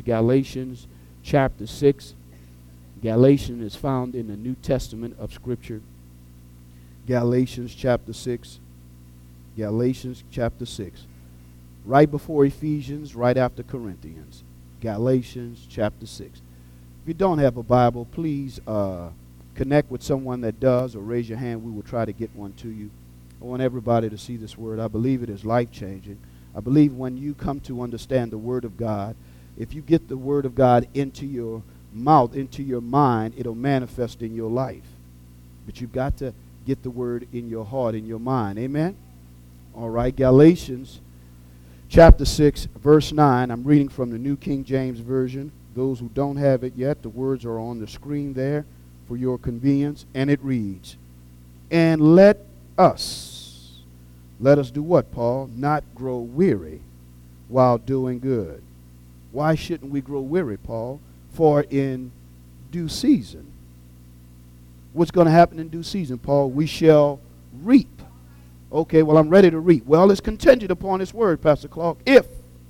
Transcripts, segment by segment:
Galatians chapter 6. Galatians is found in the New Testament of Scripture. Galatians chapter 6. Galatians chapter 6. Right before Ephesians, right after Corinthians. Galatians chapter 6. If you don't have a Bible, please connect with someone that does, or raise your hand. We will try to get one to you. I want everybody to see this word. I believe it is life-changing. I believe when you come to understand the Word of God, if you get the Word of God into your mouth, into your mind, it'll manifest in your life. But you've got to get the Word in your heart, in your mind. Amen? All right, Galatians chapter 6, verse 9. I'm reading from the New King James Version. Those who don't have it yet, the words are on the screen there for your convenience. And it reads, "And let us do what, Paul? Not grow weary while doing good." Why shouldn't we grow weary, Paul? For in due season. What's going to happen in due season, Paul? We shall reap. Okay, well, I'm ready to reap. Well, it's contingent upon this word, Pastor Clark. If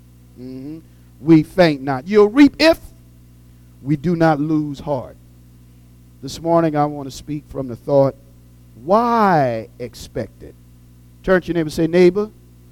we faint not. You'll reap if we do not lose heart. This morning I want to speak from the thought, why expect it? Turn to your neighbor and say, neighbor,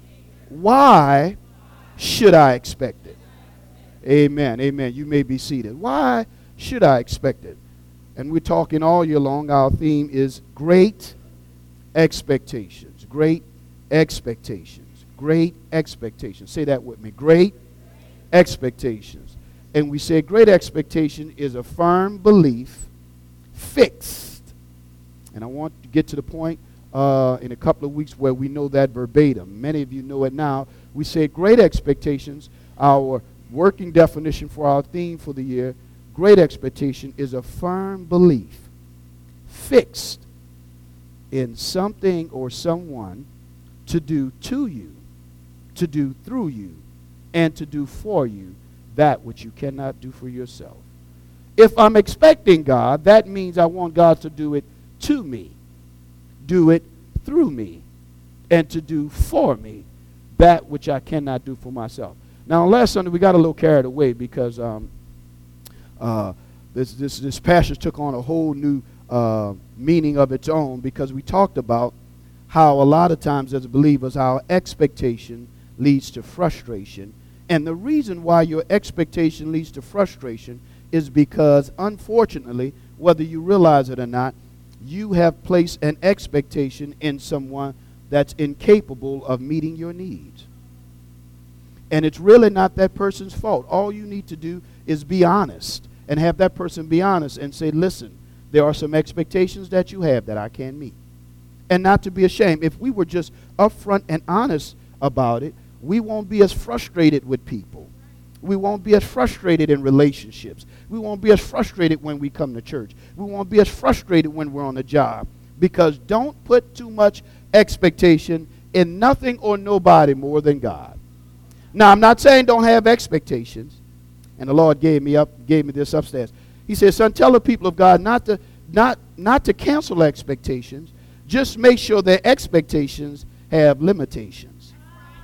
why should I expect it? Amen, amen. You may be seated. Why should I expect it? And we're talking all year long. Our theme is great expectations. Great expectations. Great expectations. Say that with me. Great expectations. And we say great expectation is a firm belief fixed. And I want to get to the point in a couple of weeks where we know that verbatim. Many of you know it now. We say great expectations, our working definition for our theme for the year, great expectation is a firm belief fixed in something or someone to do to you, to do through you, and to do for you that which you cannot do for yourself. If I'm expecting God, that means I want God to do it to me, do it through me, and to do for me that which I cannot do for myself. Now, last Sunday we got a little carried away because this passage took on a whole new meaning of its own, because we talked about how a lot of times as believers our expectation leads to frustration. And the reason why your expectation leads to frustration is because, unfortunately, whether you realize it or not, you have placed an expectation in someone that's incapable of meeting your needs. And it's really not that person's fault. All you need to do is be honest and have that person be honest and say, listen, there are some expectations that you have that I can't meet. And not to be ashamed. If we were just upfront and honest about it, we won't be as frustrated with people. We won't be as frustrated in relationships. We won't be as frustrated when we come to church. We won't be as frustrated when we're on the job. Because don't put too much expectation in nothing or nobody more than God. Now, I'm not saying don't have expectations. And the Lord gave me this upstairs. He said, son, tell the people of God not to cancel expectations. Just make sure their expectations have limitations.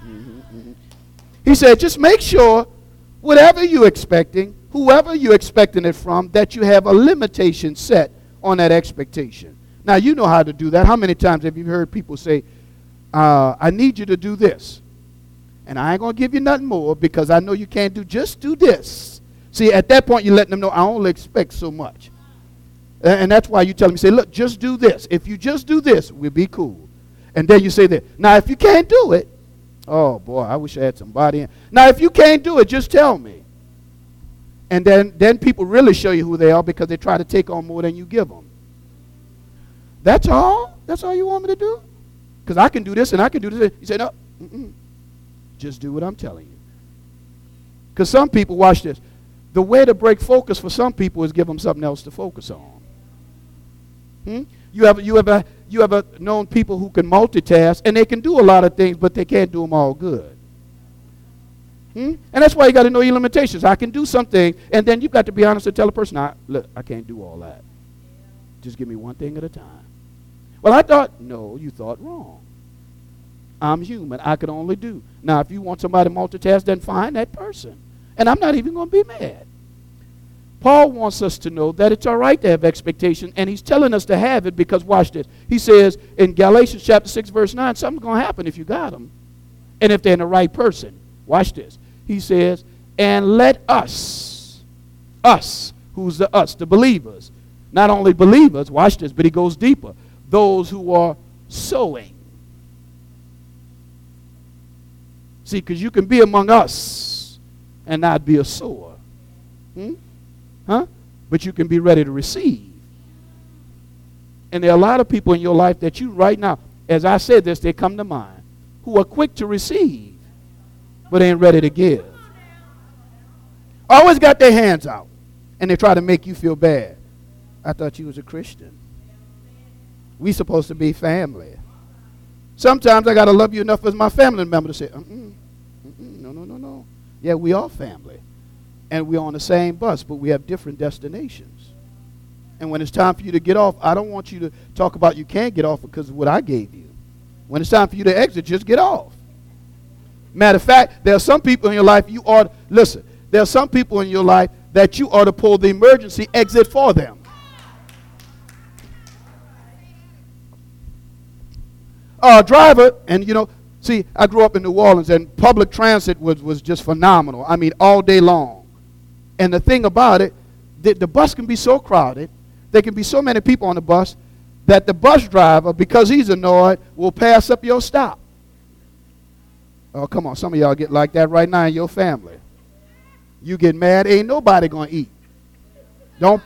He said, just make sure whatever you're expecting, whoever you're expecting it from, that you have a limitation set on that expectation. Now, you know how to do that. How many times have you heard people say, I need you to do this, and I ain't going to give you nothing more because I know you can't just do this. See, at that point, you're letting them know, I only expect so much. And that's why you tell them, you say, look, just do this. If you just do this, we'll be cool. And then you say that. Now, if you can't do it, oh, boy, I wish I had somebody in. Now, if you can't do it, just tell me. And then people really show you who they are because they try to take on more than you give them. That's all? That's all you want me to do? Because I can do this and I can do this. You say, no, just do what I'm telling you. Because some people, watch this. The way to break focus for some people is give them something else to focus on. You ever known people who can multitask and they can do a lot of things, but they can't do them all good? And that's why you got to know your limitations. I can do something, and then you've got to be honest and tell a person, look, I can't do all that. Just give me one thing at a time. Well, I thought, no, you thought wrong. I'm human. I can only do. Now, if you want somebody to multitask, then find that person And I'm not even going to be mad. Paul wants us to know that it's all right to have expectation, and he's telling us to have it because, watch this. He says in Galatians chapter 6, verse 9, something's going to happen if you got them. And if they're in the right person. Watch this. He says, and let us, who's the us? The believers. Not only believers, watch this, but he goes deeper. Those who are sowing. See, because you can be among us and not be a sower. But you can be ready to receive. And there are a lot of people in your life that you right now, as I said this, they come to mind, who are quick to receive, but ain't ready to give. Always got their hands out, and they try to make you feel bad. I thought you was a Christian. We supposed to be family. Sometimes I got to love you enough as my family member to say, no. Yeah, we are family. And we're on the same bus, but we have different destinations. And when it's time for you to get off, I don't want you to talk about you can't get off because of what I gave you. When it's time for you to exit, just get off. Matter of fact, there are some people in your life there are some people in your life that you ought to pull the emergency exit for them. Driver, and see, I grew up in New Orleans, and public transit was just phenomenal. I mean, all day long. And the thing about it, the bus can be so crowded, there can be so many people on the bus, that the bus driver, because he's annoyed, will pass up your stop. Oh, come on, some of y'all get like that right now in your family. You get mad, ain't nobody going to eat. Don't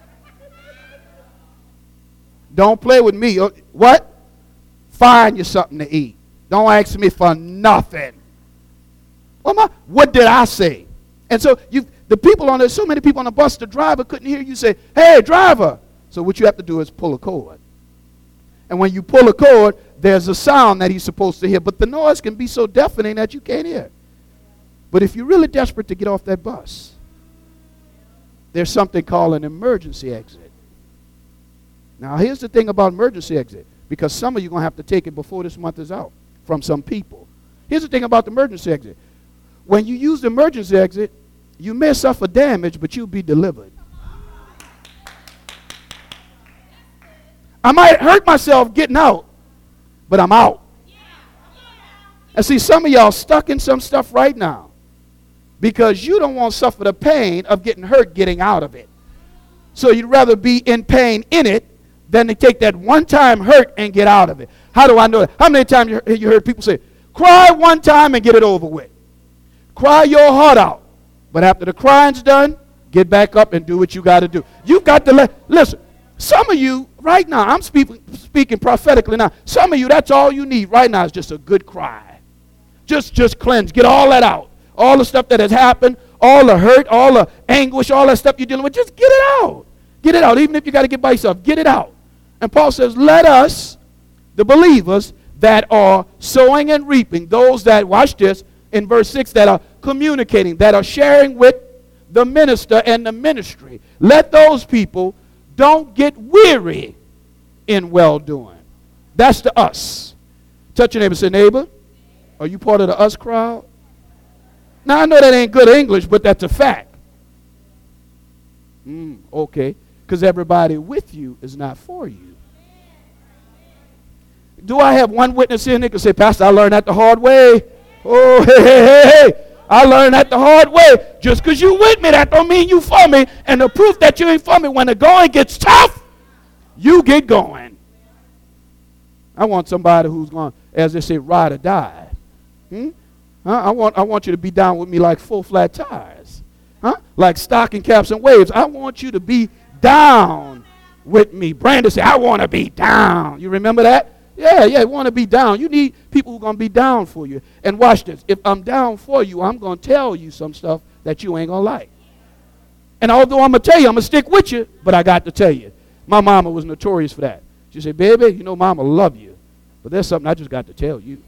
play with me. What? Find you something to eat. Don't ask me for nothing. What did I say? And so there's so many people on the bus, the driver couldn't hear you say, hey, driver. So what you have to do is pull a cord. And when you pull a cord, there's a sound that he's supposed to hear. But the noise can be so deafening that you can't hear. But if you're really desperate to get off that bus, there's something called an emergency exit. Now, here's the thing about emergency exit, because some of you are going to have to take it before this month is out from some people. Here's the thing about the emergency exit. When you use the emergency exit, you may suffer damage, but you'll be delivered. I might hurt myself getting out, but I'm out. And see, some of y'all stuck in some stuff right now because you don't want to suffer the pain of getting hurt getting out of it. So you'd rather be in pain in it than to take that one-time hurt and get out of it. How do I know that? How many times you heard people say, cry one time and get it over with? Cry your heart out. But after the crying's done, get back up and do what you got to do. You've got to listen, some of you right now, I'm speaking prophetically now, some of you, that's all you need right now is just a good cry. Just cleanse. Get all that out. All the stuff that has happened, all the hurt, all the anguish, all that stuff you're dealing with, just get it out. Get it out. Even if you got to get by yourself, get it out. And Paul says, let us, the believers that are sowing and reaping, those that, watch this, in verse 6, that are communicating, that are sharing with the minister and the ministry. Let those people don't get weary in well-doing. That's the us. Touch your neighbor and say, neighbor, are you part of the us crowd? Now, I know that ain't good English, but that's a fact. Okay. Because everybody with you is not for you. Do I have one witness in there that can say, Pastor, I learned that the hard way? Oh, hey. I learned that the hard way. Just because you with me, that don't mean you for me. And the proof that you ain't for me, when the going gets tough, you get going. I want somebody who's going, as they say, ride or die. I want you to be down with me like full flat tires. Like stocking caps and waves. I want you to be down with me. Brandon said, I want to be down. You remember that? Yeah, you want to be down. You need people who are going to be down for you. And watch this. If I'm down for you, I'm going to tell you some stuff that you ain't going to like. And although I'm going to tell you, I'm going to stick with you, but I got to tell you. My mama was notorious for that. She said, baby, you know mama love you, but there's something I just got to tell you.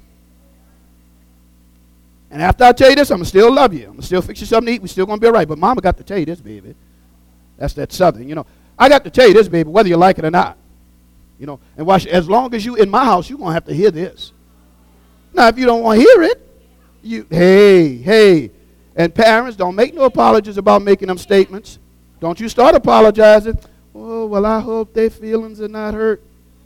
And after I tell you this, I'm going to still love you. I'm going to still fix you something to eat. We're still going to be all right. But mama got to tell you this, baby. That's that southern, I got to tell you this, baby, whether you like it or not. And watch, as long as you in my house, you're going to have to hear this. Now, if you don't want to hear it, hey, And parents, don't make no apologies about making them statements. Don't you start apologizing. Oh, well, I hope their feelings are not hurt.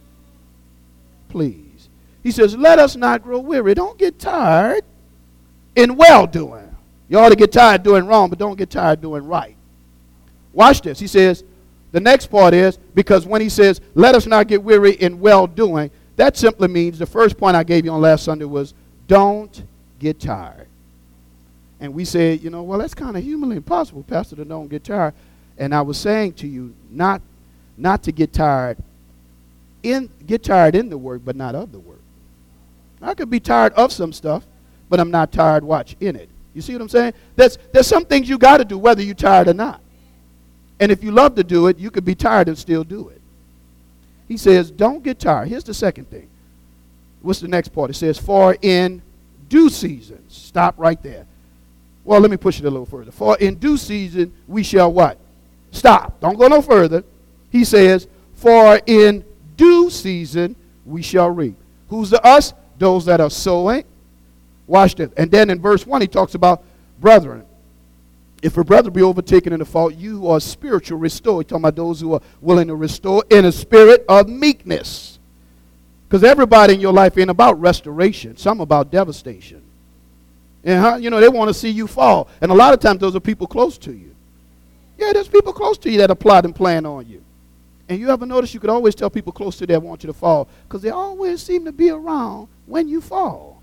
Please. He says, let us not grow weary. Don't get tired in well-doing. You ought to get tired doing wrong, but don't get tired doing right. Watch this. He says, the next part is, because when he says, let us not get weary in well-doing, that simply means, the first point I gave you on last Sunday was, don't get tired. And we said, you know, well, that's kind of humanly impossible, Pastor, to don't get tired. And I was saying to you, not to get tired in the work, but not of the work. I could be tired of some stuff, but I'm not tired, watch, in it. You see what I'm saying? There's some things you got to do whether you're tired or not. And if you love to do it, you could be tired and still do it. He says, don't get tired. Here's the second thing. What's the next part? It says, for in due season. Stop right there. Well, let me push it a little further. For in due season we shall what? Stop. Don't go no further. He says, for in due season we shall reap. Who's the us? Those that are sowing. Watch this. And then in verse 1 he talks about brethren. If a brother be overtaken in a fault, you who are spiritual, restore. He's talking about those who are willing to restore in a spirit of meekness. Because everybody in your life ain't about restoration. Some about devastation. And you know, they want to see you fall. And a lot of times those are people close to you. Yeah, there's people close to you that are plot and plan on you. And you ever notice you could always tell people close to you that want you to fall, because they always seem to be around when you fall.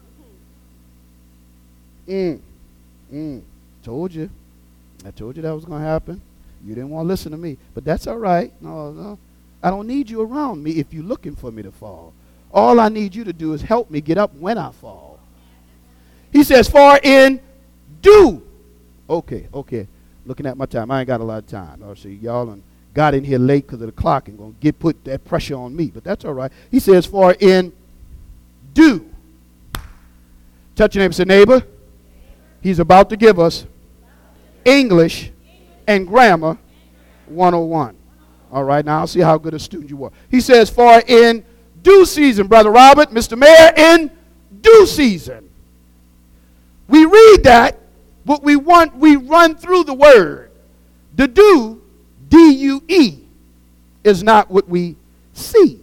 Told you. I told you that was going to happen. You didn't want to listen to me. But that's all right. No. I don't need you around me if you're looking for me to fall. All I need you to do is help me get up when I fall. He says, for in due. Okay. Looking at my time. I ain't got a lot of time. Oh, see, y'all got in here late because of the clock and going to put that pressure on me. But that's all right. He says, for in due. Touch your neighbor. Say, neighbor, he's about to give us English and Grammar 101. All right, now I'll see how good a student you are. He says, for in due season, Brother Robert, Mr. Mayor, in due season. We read that, but we run through the word. The due, D-U-E, is not what we see.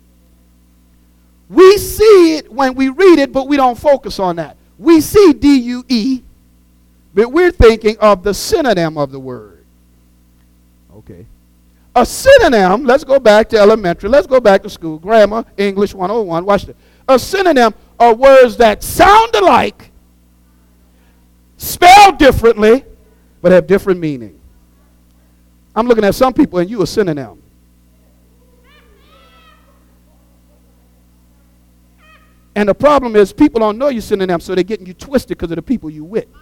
We see it when we read it, but we don't focus on that. We see D-U-E, but we're thinking of the synonym of the word. Okay. A synonym, let's go back to elementary. Let's go back to school. Grammar, English 101. Watch this. A synonym are words that sound alike, spell differently, but have different meaning. I'm looking at some people and you a synonym. And the problem is people don't know you're synonym, so they're getting you twisted because of the people you with.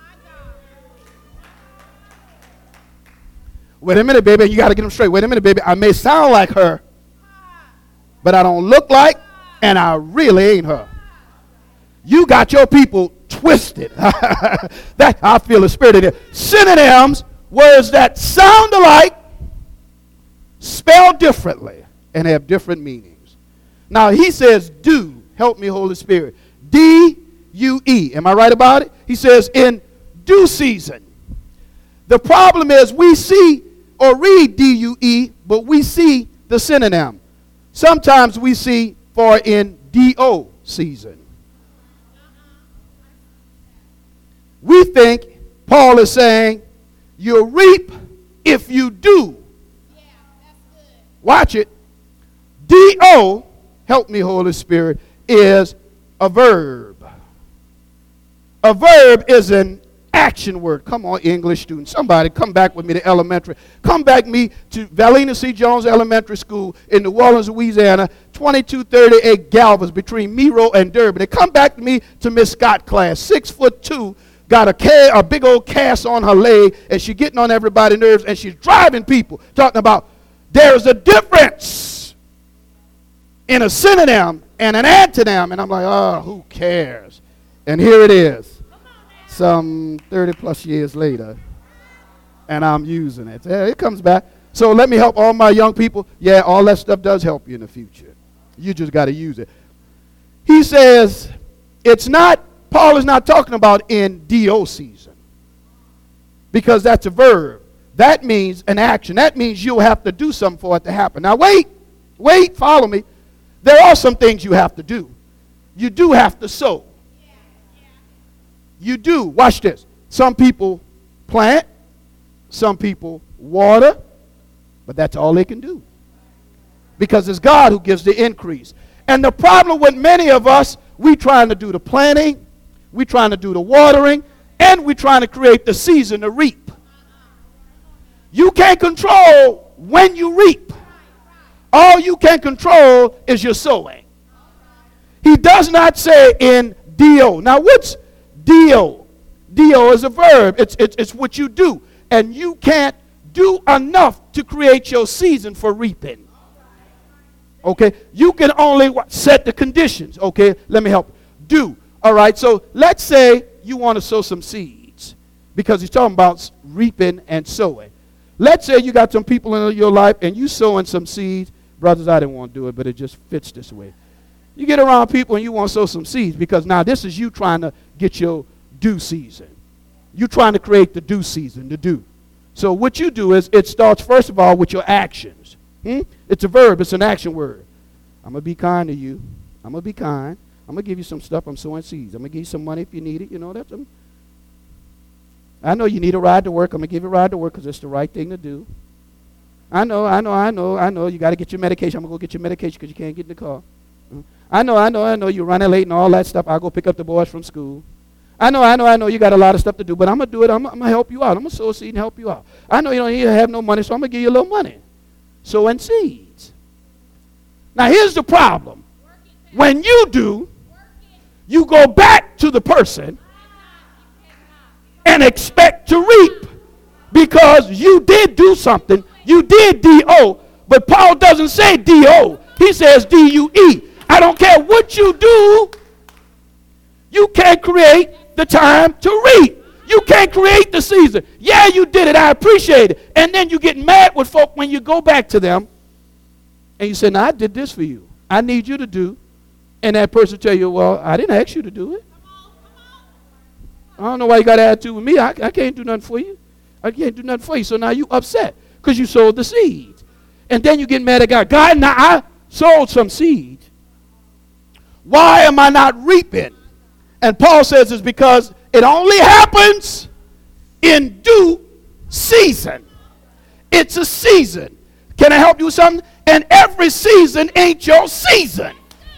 Wait a minute, baby. You got to get them straight. Wait a minute, baby. I may sound like her, but I don't look like, and I really ain't her. You got your people twisted. That I feel the spirit in it. Synonyms, words that sound alike, spell differently, and have different meanings. Now, he says, do. Help me, Holy Spirit. D-U-E. Am I right about it? He says, in due season. The problem is we see or read D-U-E, but we see the synonym. Sometimes we see for in D-O season. We think Paul is saying, you'll reap if you do. Yeah, that's good. Watch it. D-O, help me, Holy Spirit, is a verb. A verb is an action word. Come on, English students. Somebody come back with me to elementary. Come back me to Valina C. Jones Elementary School in New Orleans, Louisiana, 2238 Galvez between Miro and Durban. They come back to me to Miss Scott class, 6'2", got a big old cast on her leg, and she's getting on everybody's nerves, and she's driving people, talking about there's a difference in a synonym and an antonym. And I'm like, oh, who cares? And here it is. Some 30 plus years later, and I'm using it. Yeah, it comes back. So let me help all my young people. Yeah, all that stuff does help you in the future. You just got to use it. He says, Paul is not talking about in D-O season. because that's a verb. That means an action. That means you'll have to do something for it to happen. Now wait, follow me. There are some things you have to do. You do have to sow. You do. Watch this. Some people plant, some people water, but that's all they can do. Because it's God who gives the increase. And the problem with many of us, we trying to do the planting, we trying to do the watering, and we trying to create the season to reap. You can't control when you reap. All you can control is your sowing. He does not say in D-O. Now what's D-O? D-O is a verb. It's what you do. And you can't do enough to create your season for reaping. Okay? You can only set the conditions. Okay? Let me help. Do. All right? So let's say you want to sow some seeds. Because he's talking about reaping and sowing. Let's say you got some people in your life and you sowing some seeds. Brothers, I didn't want to do it, but it just fits this way. You get around people and you want to sow some seeds because now this is you trying to get your due season. You're trying to create the due season, the due. So what you do is it starts first of all with your actions. It's a verb. It's an action word. I'm going to be kind to you. I'm going to be kind. I'm going to give you some stuff. I'm sowing seeds. I'm going to give you some money if you need it. You know, I know you need a ride to work. I'm going to give you a ride to work because it's the right thing to do. I know. You got to get your medication. I'm going to go get your medication because you can't get in the car. I know. You're running late and all that stuff. I'll go pick up the boys from school. I know. You got a lot of stuff to do, but I'm going to do it. I'm going to help you out. I'm going to sow a seed and help you out. I know you don't have no money, so I'm going to give you a little money. Sowing seeds. Now, here's the problem. When you do, you go back to the person and expect to reap because you did do something. You did D-O, but Paul doesn't say D-O. He says D-U-E. I don't care what you do. You can't create the time to reap. You can't create the season. Yeah, you did it. I appreciate it. And then you get mad with folk when you go back to them and you say, now I did this for you. I need you to do. And that person tell you, well, I didn't ask you to do it. I don't know why you got attitude with me. I can't do nothing for you. I can't do nothing for you. So now you upset because you sowed the seeds. And then you get mad at God. God, now I sowed some seed. Why am I not reaping? And Paul says it's because it only happens in due season. It's a season. Can I help you with something? And every season ain't your season.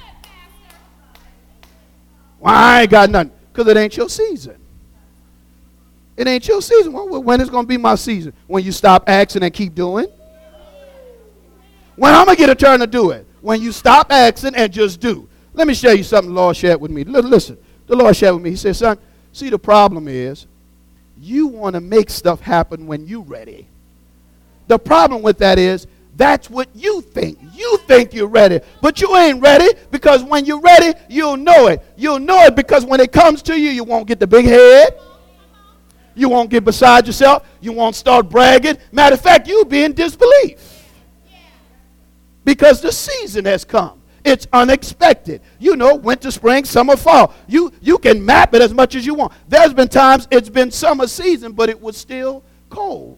Well, I ain't got nothing. Because it ain't your season. It ain't your season. When is going to be my season? When you stop asking and keep doing? When I'm going to get a turn to do it? When you stop asking and just do. Let me show you something the Lord shared with me. Listen, the Lord shared with me. He said, son, see, the problem is you want to make stuff happen when you're ready. The problem with that is that's what you think. You think you're ready, but you ain't ready because when you're ready, you'll know it. You'll know it because when it comes to you, you won't get the big head. You won't get beside yourself. You won't start bragging. Matter of fact, you'll be in disbelief because the season has come. It's unexpected. You know, winter, spring, summer, fall. You can map it as much as you want. There's been times it's been summer season, but it was still cold.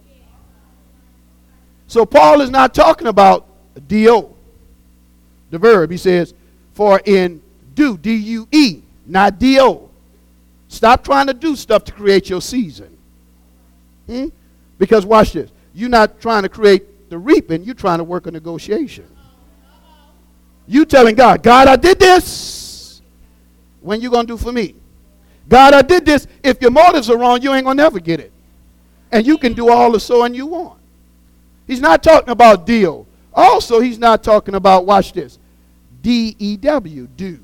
So Paul is not talking about D-O, the verb. He says, for in do, D-U-E, not D-O. Stop trying to do stuff to create your season. Because watch this. You're not trying to create the reaping. You're trying to work a negotiation. You telling God, God, I did this. When you going to do for me? God, I did this. If your motives are wrong, you ain't going to never get it. And you can do all the sowing you want. He's not talking about deal. Also, he's not talking about, watch this, D-E-W, do.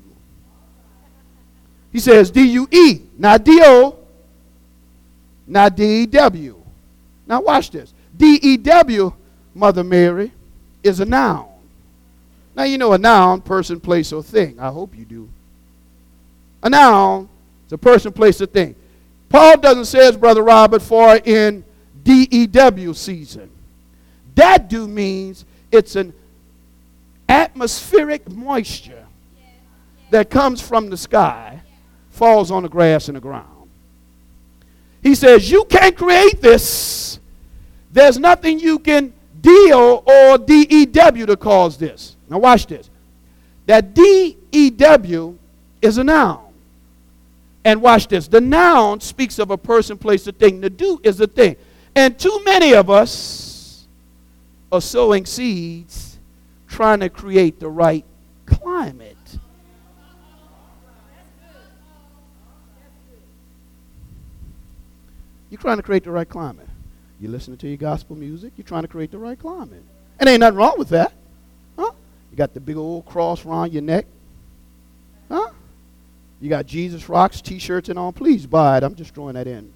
He says D-U-E, not D-O, not D-E-W. Now watch this. D-E-W, Mother Mary, is a noun. Now you know a noun, person, place, or thing. I hope you do. A noun is a person, place, or thing. Paul doesn't say, as Brother Robert, for in D-E-W season. That do means it's an atmospheric moisture that comes from the sky, falls on the grass and the ground. He says, you can't create this. There's nothing you can deal or D-E-W to cause this. Now watch this. That D-E-W is a noun. And watch this. The noun speaks of a person, place, a thing. The do is a thing. And too many of us are sowing seeds trying to create the right climate. You're trying to create the right climate. You're listening to your gospel music. You're trying to create the right climate. And ain't nothing wrong with that. Huh? You got the big old cross around your neck. Huh? You got Jesus Rocks T-shirts and on. Please buy it. I'm just throwing that in.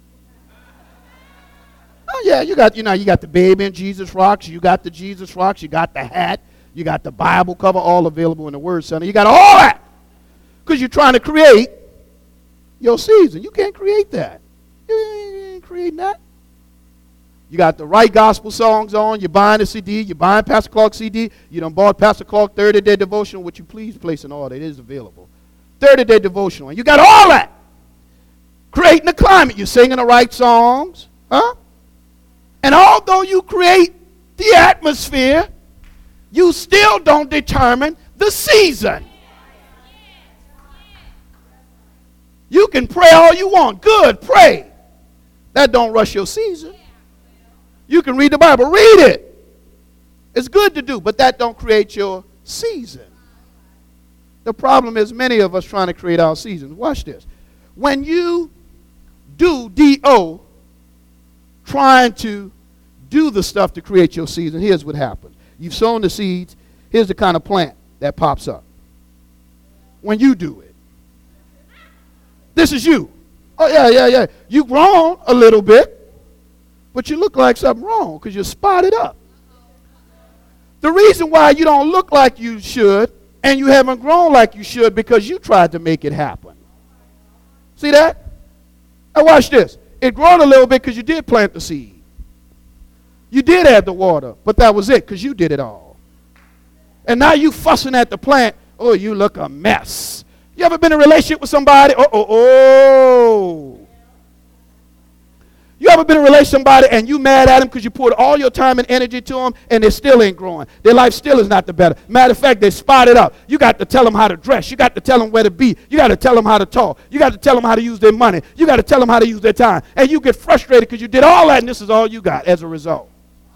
Oh yeah, you got the baby in Jesus Rocks. You got the Jesus Rocks. You got the hat. You got the Bible cover, all available in the Word Center. You got all that because you're trying to create your season. You can't create that. You ain't creating that. You got the right gospel songs on. You're buying a CD. You're buying Pastor Clark's CD. You done bought Pastor Clark 30-day devotional. Would you please place an order? It is available. 30-day devotional. And you got all that. Creating the climate. You're singing the right songs. Huh? And although you create the atmosphere, you still don't determine the season. You can pray all you want. Good, pray. That don't rush your season. You can read the Bible. Read it. It's good to do, but that don't create your season. The problem is many of us trying to create our seasons. Watch this. When you do D-O, trying to do the stuff to create your season, here's what happens. You've sown the seeds. Here's the kind of plant that pops up when you do it. This is you. Oh, yeah. You've grown a little bit, but you look like something wrong because you're spotted up. The reason why you don't look like you should and you haven't grown like you should because you tried to make it happen. See that? Now watch this. It grown a little bit because you did plant the seed. You did add the water, but that was it because you did it all. And now you fussing at the plant. Oh, you look a mess. You ever been in a relationship with somebody? Oh. You ever been in a relationship with somebody and you mad at them because you poured all your time and energy to them and they still ain't growing? Their life still is not the better. Matter of fact, they spotted up. You got to tell them how to dress. You got to tell them where to be. You got to tell them how to talk. You got to tell them how to use their money. You got to tell them how to use their time. And you get frustrated because you did all that and this is all you got as a result.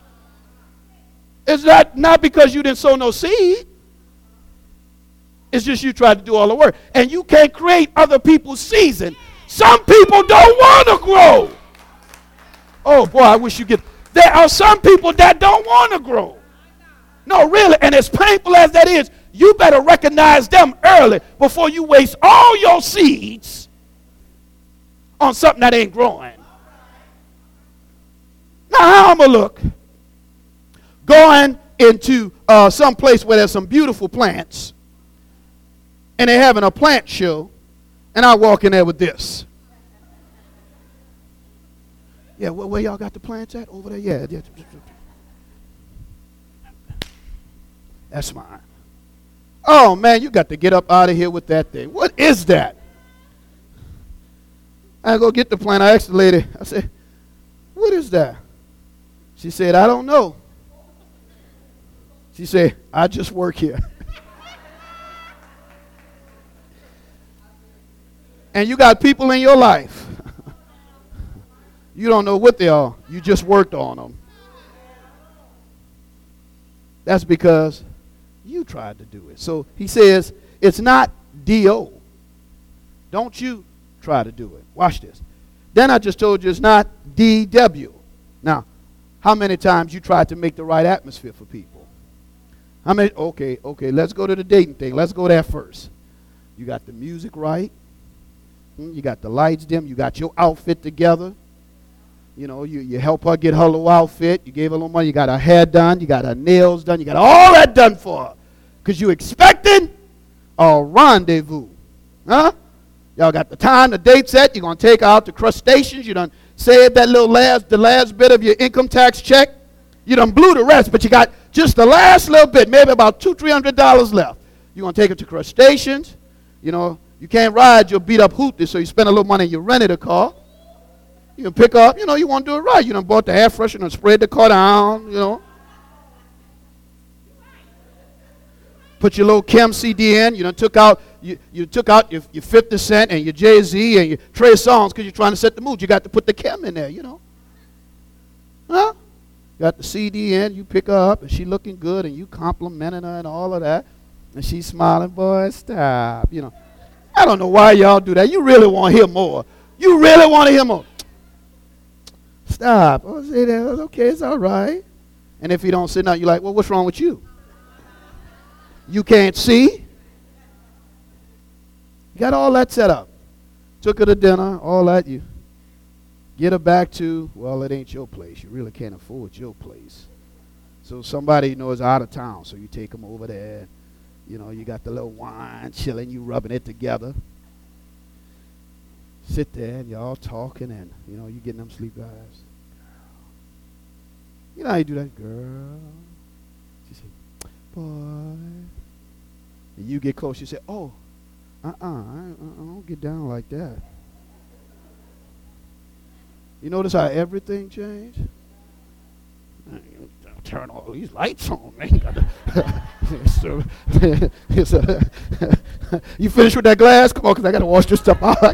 It's not because you didn't sow no seed. It's just you tried to do all the work. And you can't create other people's season. Some people don't want to grow. Oh, boy, I wish you get. There are some people that don't want to grow. No, really. And as painful as that is, you better recognize them early before you waste all your seeds on something that ain't growing. Now, how I'm going to look? Going into some place where there's some beautiful plants, and they're having a plant show, and I walk in there with this. Yeah, where y'all got the plants at? Over there? Yeah. That's mine. Oh, man, you got to get up out of here with that thing. What is that? I go get the plant. I asked the lady, I said, what is that? She said, I don't know. She said, I just work here. And you got people in your life. You don't know what they are. You just worked on them. That's because you tried to do it. So he says, it's not D-O. Don't you try to do it. Watch this. Then I just told you it's not D-W. Now, how many times you tried to make the right atmosphere for people? How many? Okay, let's go to the dating thing. Let's go there first. You got the music right. You got the lights dim. You got your outfit together. You know, you help her get her little outfit. You gave her a little money. You got her hair done. You got her nails done. You got all that done for her. Because you expecting a rendezvous. Huh? Y'all got the time, the date set. You're going to take her out to crustaceans. You done saved that the last bit of your income tax check. You done blew the rest, but you got just the last little bit, maybe about $200-300 left. You're going to take her to crustaceans. You know, you can't ride your beat-up hoopty, so you spend a little money and you rented a car. You pick up, you want to do it right. You done bought the air freshener and spread the car down, Put your little Kim CD in. You done took out your 50 Cent and your Jay-Z and your Trey Songz because you're trying to set the mood. You got to put the Kim in there, Huh? Got the CD in, you pick her up, and she looking good, and you complimenting her and all of that. And she's smiling, boy, stop. I don't know why y'all do that. You really want to hear more. You really want to hear more. Stop. Oh, say that. Okay, it's all right. And if you don't sit down, you're like, well, what's wrong with you? You can't see? You got all that set up. Took her to dinner, all that. You get her back to, well, it ain't your place. You really can't afford your place. So somebody is out of town, so you take them over there. You got the little wine chilling, you rubbing it together. Sit there and y'all talking and, you getting them sleep eyes. You know how you do that, girl? She said, boy. And you get close, you say, oh, I don't get down like that. You notice how everything changed? Turn all these lights on, man. You finished with that glass? Come on, because I got to wash this stuff out.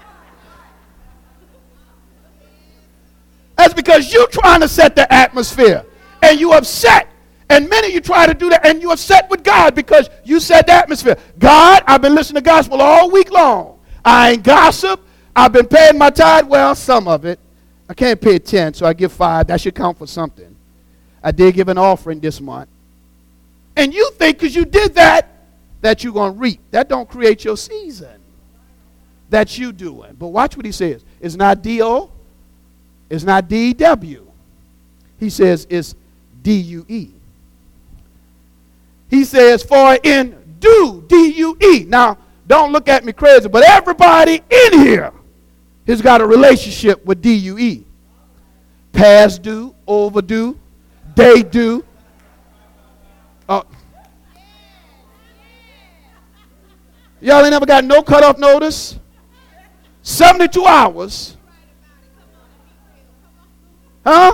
That's because you're trying to set the atmosphere, and you upset. And many of you try to do that, and you're upset with God because you set the atmosphere. God, I've been listening to gospel all week long. I ain't gossip. I've been paying my tithe. Well, some of it. I can't pay 10, so I give 5. That should count for something. I did give an offering this month. And you think because you did that you're going to reap. That don't create your season. That's you doing. But watch what he says. It's not D-O. It's not D-W. He says it's D-U-E. He says for in due, D-U-E. Now, don't look at me crazy, but everybody in here has got a relationship with D-U-E. Past due, overdue, day due. Y'all ain't never got no cutoff notice. 72 hours. Huh?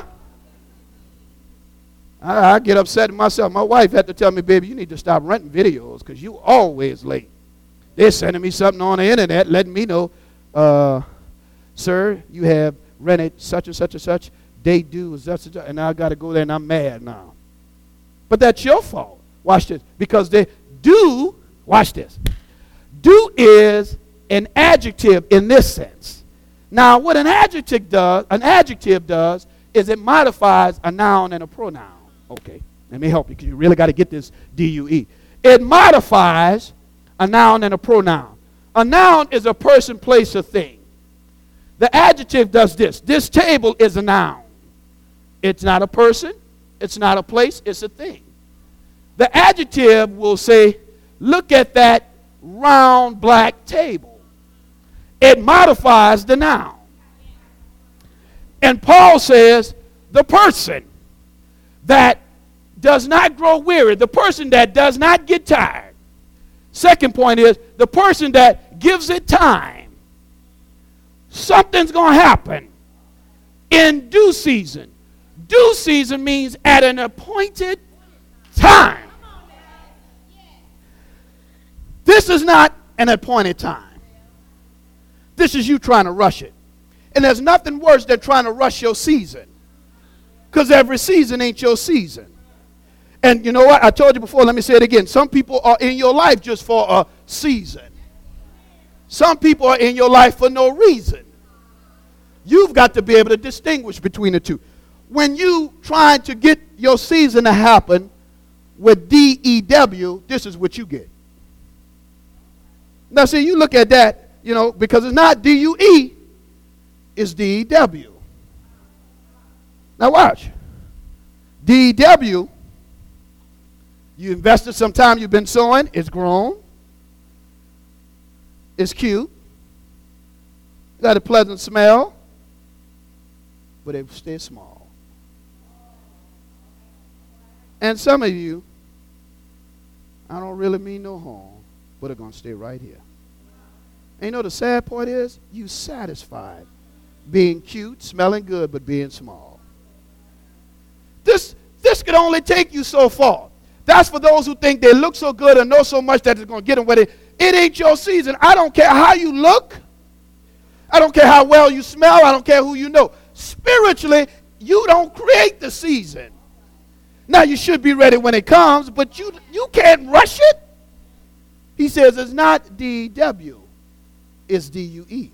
I get upset at myself. My wife had to tell me, baby, you need to stop renting videos because you always late. They're sending me something on the internet letting me know, sir, you have rented such and such and such. They do such and such, and I got to go there and I'm mad now. But that's your fault. Watch this. Because they do, watch this. Do is an adjective in this sense. Now, what an adjective does is it modifies a noun and a pronoun. Okay, let me help you because you really got to get this D-U-E. It modifies a noun and a pronoun. A noun is a person, place, or thing. The adjective does this. This table is a noun. It's not a person. It's not a place. It's a thing. The adjective will say, look at that round black table. It modifies the noun. And Paul says, the person that does not grow weary, the person that does not get tired. Second point is, the person that gives it time. Something's going to happen in due season. Due season means at an appointed time. This is not an appointed time. This is you trying to rush it. And there's nothing worse than trying to rush your season. Because every season ain't your season. And you know what? I told you before, let me say it again. Some people are in your life just for a season. Some people are in your life for no reason. You've got to be able to distinguish between the two. When you trying to get your season to happen with D-E-W, this is what you get. Now, see, you look at that, because it's not D-U-E, it's D-E-W. Now, watch. D-E-W, you invested some time, you've been sowing, it's grown, it's cute, got a pleasant smell, but it stays small. And some of you, I don't really mean no harm, but are going to stay right here. And the sad part is, you satisfied. being cute, smelling good, but being small. This could only take you so far. That's for those who think they look so good and know so much that it's going to get them where it ain't your season. I don't care how you look. I don't care how well you smell. I don't care who you know. Spiritually, you don't create the season. Now, you should be ready when it comes, but you can't rush it. He says it's not D-W, it's D-U-E.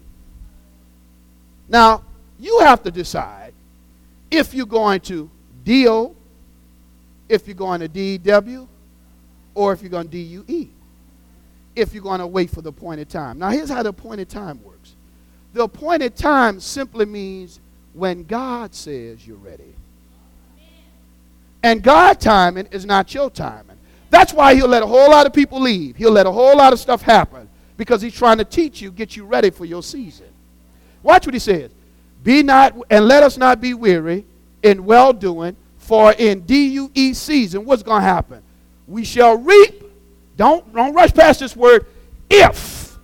Now, you have to decide if you're going to D-O, if you're going to D-W, or if you're going to D-U-E. If you're going to wait for the appointed time. Now, here's how the appointed time works. The appointed time simply means when God says you're ready. And God's timing is not your timing. That's why he'll let a whole lot of people leave. He'll let a whole lot of stuff happen because he's trying to teach you, get you ready for your season. Watch what he says. Be not, and let us not be weary in well-doing, for in D-U-E season, what's going to happen? We shall reap. Don't rush past this word. If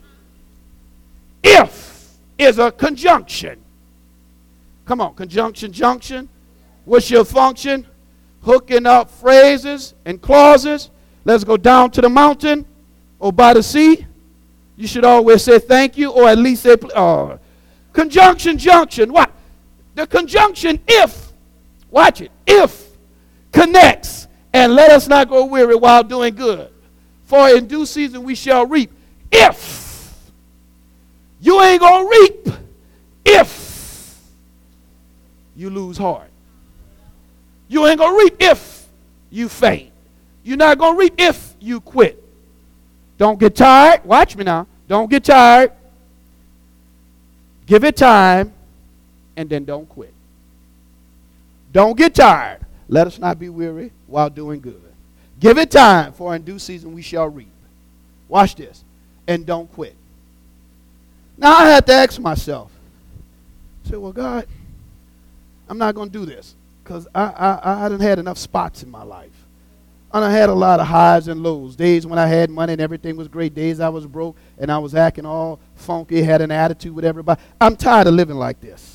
is a conjunction. Come on, conjunction, junction. What's your function? Hooking up phrases and clauses. Let's go down to the mountain or by the sea. You should always say thank you, or at least say, conjunction, junction. What? The conjunction if, watch it, if connects, and let us not grow weary while doing good. For in due season we shall reap. If you ain't going to reap, if you lose heart. You ain't going to reap if you faint. You're not going to reap if you quit. Don't get tired. Watch me now. Don't get tired. Give it time, and then don't quit. Don't get tired. Let us not be weary while doing good. Give it time, for in due season we shall reap. Watch this. And don't quit. Now I had to ask myself. I said, well, God, I'm not going to do this. Because I done had enough spots in my life. I done had a lot of highs and lows. Days when I had money and everything was great. Days I was broke and I was acting all funky, had an attitude with everybody. I'm tired of living like this.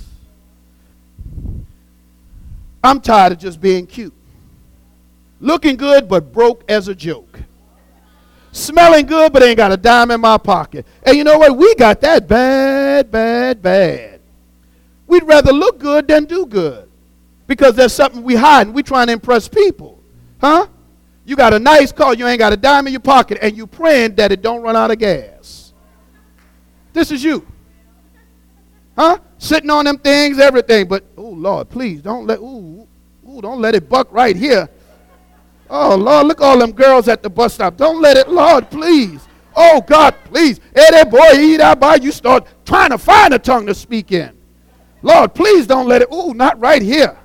I'm tired of just being cute. Looking good but broke as a joke. Smelling good but ain't got a dime in my pocket. And you know what? We got that bad, bad, bad. We'd rather look good than do good. Because there's something we hide and we trying to impress people. Huh? You got a nice car, you ain't got a dime in your pocket, and you praying that it don't run out of gas. This is you. Huh? Sitting on them things, everything. But, oh, Lord, please, don't let it buck right here. Oh, Lord, look at all them girls at the bus stop. Don't let it, Lord, please. Oh, God, please. Hey, that boy, he that by, you start trying to find a tongue to speak in. Lord, please don't let it, not right here.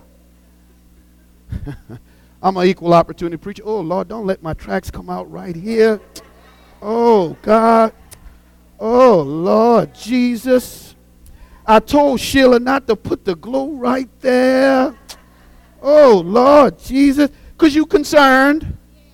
I'm an equal opportunity preacher. Oh, Lord, don't let my tracks come out right here. Oh, God. Oh, Lord Jesus. I told Sheila not to put the glow right there. Oh, Lord Jesus. Because you concerned.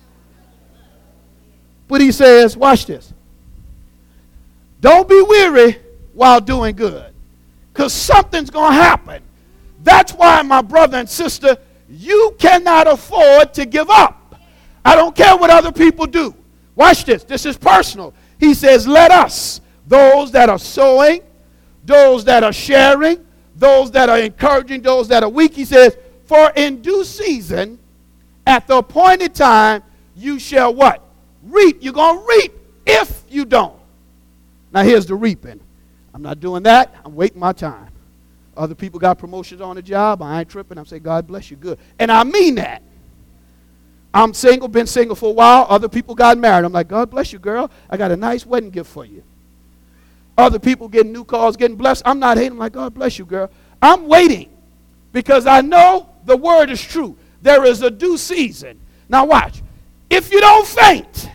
But he says, watch this. Don't be weary while doing good. Because something's going to happen. That's why, my brother and sister, you cannot afford to give up. I don't care what other people do. Watch this. This is personal. He says, let us, those that are sowing, those that are sharing, those that are encouraging, those that are weak, he says, for in due season, at the appointed time, you shall what? Reap. You're going to reap if you don't. Now here's the reaping. I'm not doing that. I'm waiting my time. Other people got promotions on the job. I ain't tripping. I'm saying, God bless you, good. And I mean that. I'm single, been single for a while. Other people got married. I'm like, God bless you, girl. I got a nice wedding gift for you. Other people getting new cars, getting blessed. I'm not hating. I'm like, God bless you, girl. I'm waiting because I know the word is true. There is a due season. Now watch. If you don't faint,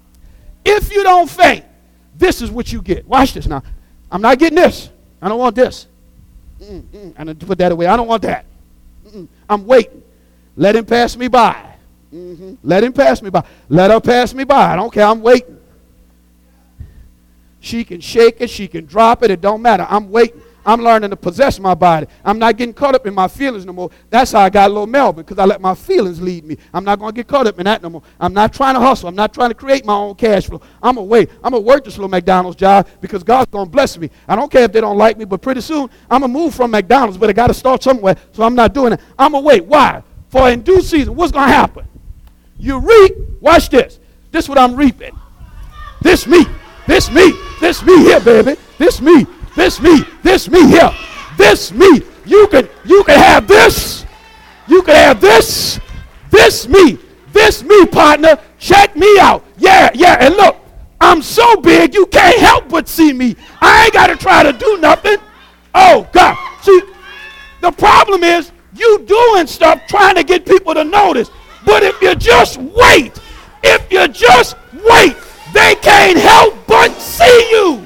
this is what you get. Watch this now. I'm not getting this. I don't want this. I don't put that away. I don't want that. I'm waiting. Let him pass me by. Let him pass me by. Let her pass me by. I don't care. I'm waiting. She can shake it. She can drop it. It don't matter. I'm waiting. I'm learning to possess my body. I'm not getting caught up in my feelings no more. That's how I got little Melvin, because I let my feelings lead me. I'm not going to get caught up in that no more. I'm not trying to hustle. I'm not trying to create my own cash flow. I'm going to wait. I'm going to work this little McDonald's job because God's going to bless me. I don't care if they don't like me, but pretty soon I'm going to move from McDonald's, but I got to start somewhere, so I'm not doing it. I'm going to wait. Why? For in due season, what's going to happen? You reap. Watch this. This is what I'm reaping. This me. This me. This me here, baby. This me. This me. This me here. This me. You can have this. You can have this. This me. This me, partner. Check me out. Yeah. And look, I'm so big you can't help but see me. I ain't got to try to do nothing. Oh, God. See, the problem is you doing stuff trying to get people to notice. But if you just wait, they can't help but see you.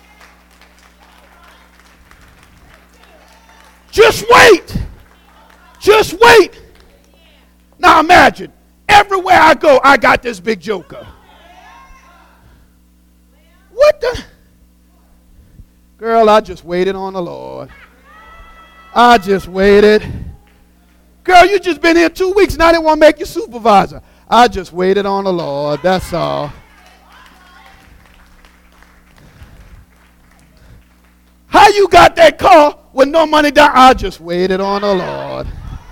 Just wait. Just wait. Now imagine, everywhere I go, I got this big joker. What the? Girl, I just waited on the Lord. I just waited. Girl, you just been here 2 weeks and I didn't want to make you supervisor. I just waited on the Lord, that's all. How you got that car with no money down? I just waited on the Lord.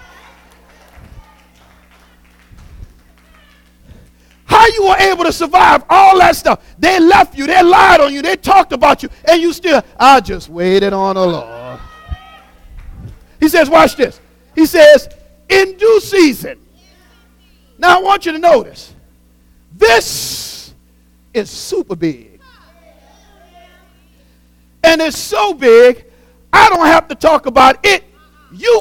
How you were able to survive all that stuff? They left you, they lied on you, they talked about you, and you still, I just waited on the Lord. He says, watch this. He says, in due season. Now I want you to notice, this is super big. And it's so big, I don't have to talk about it. You